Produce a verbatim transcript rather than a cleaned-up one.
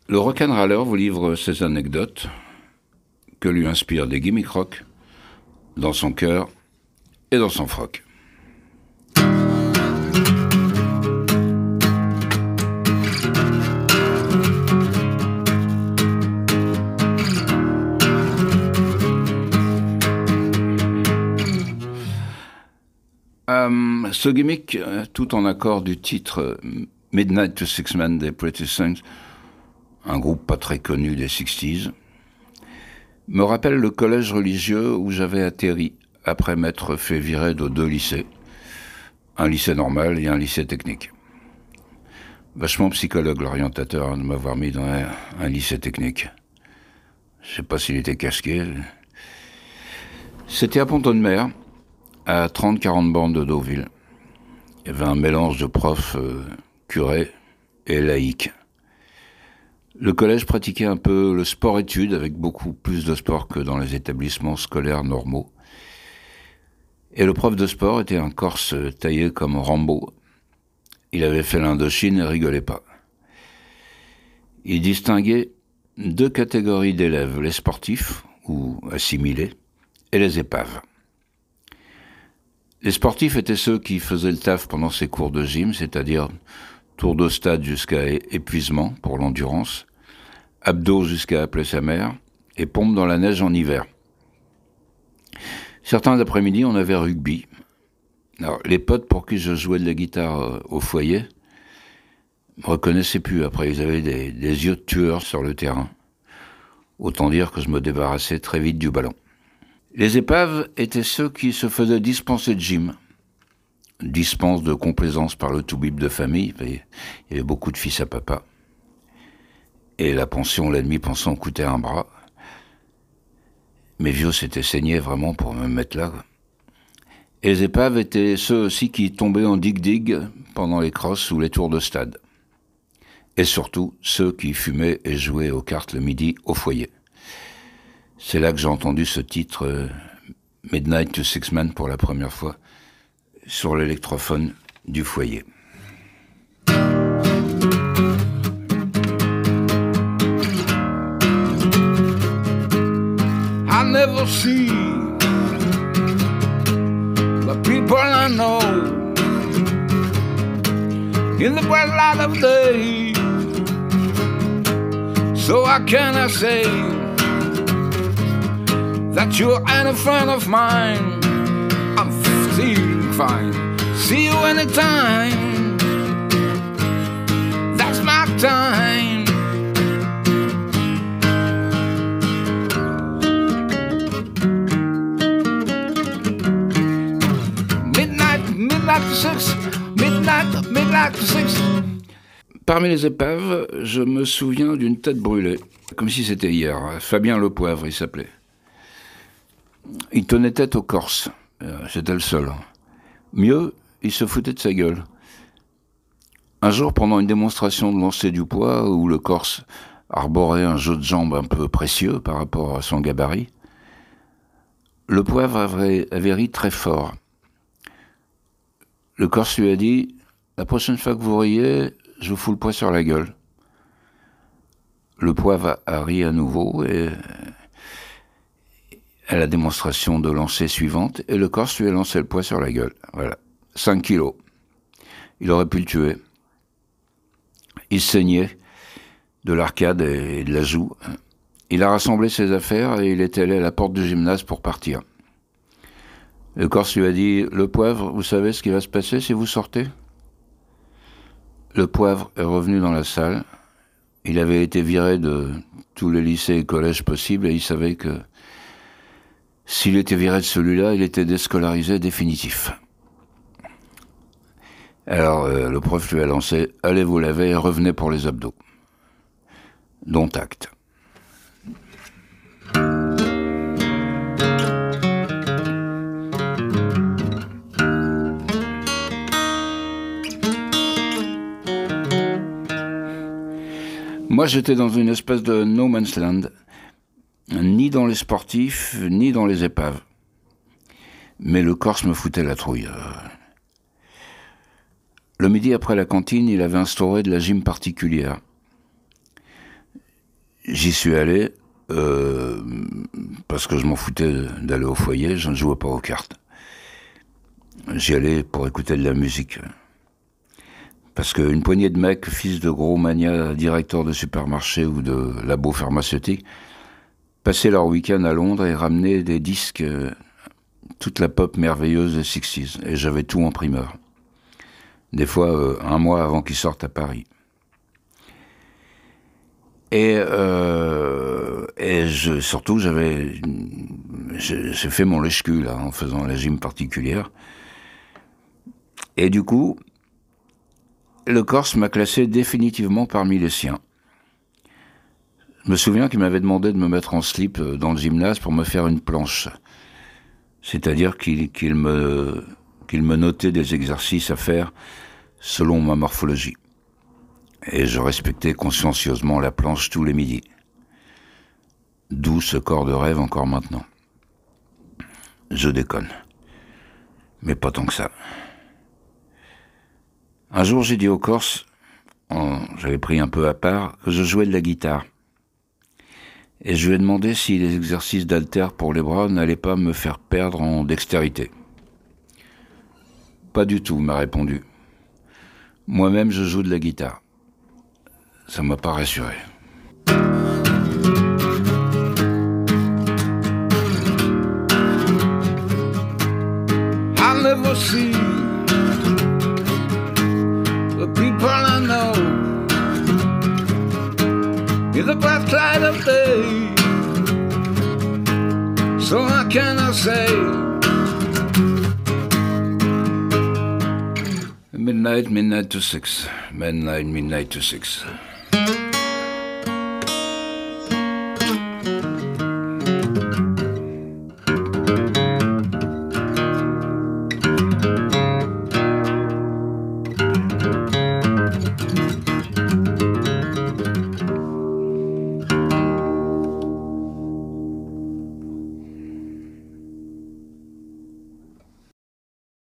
Le rock'n'roller vous livre ses anecdotes que lui inspirent des gimmicks rock dans son cœur et dans son froc. Euh, ce gimmick, tout en accord du titre Midnight to Six Men des Pretty Things, un groupe pas très connu des sixties, me rappelle le collège religieux où j'avais atterri après m'être fait virer de deux lycées, un lycée normal et un lycée technique. Vachement psychologue l'orientateur hein, de m'avoir mis dans un, un lycée technique. Je sais pas s'il était casqué. C'était à Pont-de-Mer, à trente à quarante bornes de Deauville. Il y avait un mélange de profs euh, curés et laïcs. Le collège pratiquait un peu le sport-études, avec beaucoup plus de sport que dans les établissements scolaires normaux. Et le prof de sport était un Corse taillé comme Rambo. Il avait fait l'Indochine et rigolait pas. Il distinguait deux catégories d'élèves, les sportifs, ou assimilés, et les épaves. Les sportifs étaient ceux qui faisaient le taf pendant ces cours de gym, c'est-à-dire tour de stade jusqu'à épuisement pour l'endurance, abdos jusqu'à appeler sa mère, et pompe dans la neige en hiver. Certains après-midi, on avait rugby. Alors, les potes pour qui je jouais de la guitare au foyer me reconnaissaient plus. Après, ils avaient des, des yeux de tueurs sur le terrain. Autant dire que je me débarrassais très vite du ballon. Les épaves étaient ceux qui se faisaient dispenser de gym. Dispense de complaisance par le toubib de famille. Il y avait beaucoup de fils à papa. Et la pension, la demi-pension coûtait un bras. Mes vieux s'étaient saignés vraiment pour me mettre là. Et les épaves étaient ceux aussi qui tombaient en dig-dig pendant les crosses ou les tours de stade. Et surtout, ceux qui fumaient et jouaient aux cartes le midi au foyer. C'est là que j'ai entendu ce titre euh, Midnight to Six Men pour la première fois sur l'électrophone du foyer. I never see the people I know in the bright light of day, so I cannot say that you're any friend of mine. I'm feeling fine. See you anytime. That's my time. Midnight, midnight to six. Midnight, midnight to six. Parmi les épaves, je me souviens d'une tête brûlée, comme si c'était hier. Fabien Le Poivre, il s'appelait. Il tenait tête aux Corses. J'étais le seul. Mieux, il se foutait de sa gueule. Un jour, pendant une démonstration de lancer du poids, où le Corse arborait un jeu de jambes un peu précieux par rapport à son gabarit, le Poivre avait, avait ri très fort. Le Corse lui a dit « La prochaine fois que vous riez, je vous fous le poids sur la gueule. » Le Poivre a, a ri à nouveau et... à la démonstration de lancer suivante, et le Corse lui a lancé le poids sur la gueule. Voilà. cinq kilos. Il aurait pu le tuer. Il saignait de l'arcade et de la joue. Il a rassemblé ses affaires et il est allé à la porte du gymnase pour partir. Le Corse lui a dit « Le Poivre, vous savez ce qui va se passer si vous sortez ?» Le Poivre est revenu dans la salle. Il avait été viré de tous les lycées et collèges possibles et il savait que s'il était viré de celui-là, il était déscolarisé définitif. Alors, euh, le prof lui a lancé « Allez vous laver et revenez pour les abdos. » Dont acte. Moi, j'étais dans une espèce de no man's land, ni dans les sportifs, ni dans les épaves. Mais le Corse me foutait la trouille. Le midi après la cantine, il avait instauré de la gym particulière. j'y suis allé euh, parce que je m'en foutais d'aller au foyer, je ne jouais pas aux cartes. J'y allais pour écouter de la musique. Parce qu'une poignée de mecs, fils de gros manias, directeurs de supermarché ou de labos pharmaceutiques, passaient leur week-end à Londres et ramenaient des disques, euh, toute la pop merveilleuse des sixties. Et j'avais tout en primeur. Des fois, euh, un mois avant qu'ils sortent à Paris. Et, euh, et je, surtout, j'avais, j'ai, j'ai fait mon lèche-cul, là, en faisant la gym particulière. Et du coup, le Corse m'a classé définitivement parmi les siens. Je me souviens qu'il m'avait demandé de me mettre en slip dans le gymnase pour me faire une planche. C'est-à-dire qu'il, qu'il me, qu'il me notait des exercices à faire selon ma morphologie. Et je respectais consciencieusement la planche tous les midis. D'où ce corps de rêve encore maintenant. Je déconne. Mais pas tant que ça. Un jour, j'ai dit au Corse, en, j'avais pris un peu à part, que je jouais de la guitare. Et je lui ai demandé si les exercices d'haltère pour les bras n'allaient pas me faire perdre en dextérité. Pas du tout, il m'a répondu. Moi-même, je joue de la guitare. Ça m'a pas rassuré. I'll never see the people I know in the black light of day. So how can I say midnight, midnight to six, midnight, midnight to six.